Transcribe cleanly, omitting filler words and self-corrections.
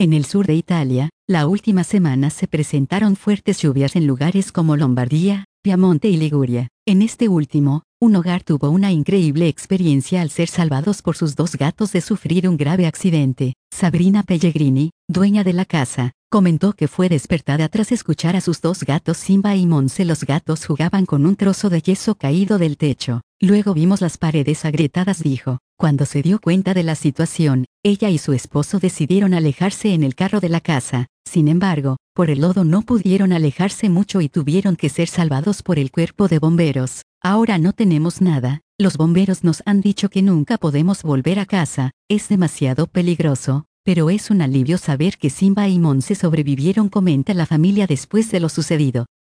En el sur de Italia, la última semana se presentaron fuertes lluvias en lugares como Lombardía, Piamonte y Liguria. En este último, un hogar tuvo una increíble experiencia al ser salvados por sus dos gatos de sufrir un grave accidente. Sabrina Pellegrini, dueña de la casa, comentó que fue despertada tras escuchar a sus dos gatos Simba y Monse. Los gatos jugaban con un trozo de yeso caído del techo. Luego vimos las paredes agrietadas, dijo. Cuando se dio cuenta de la situación, ella y su esposo decidieron alejarse en el carro de la casa. Sin embargo, por el lodo no pudieron alejarse mucho y tuvieron que ser salvados por el cuerpo de bomberos. Ahora no tenemos nada. Los bomberos nos han dicho que nunca podemos volver a casa. Es demasiado peligroso, pero es un alivio saber que Simba y Monse sobrevivieron, comenta la familia después de lo sucedido.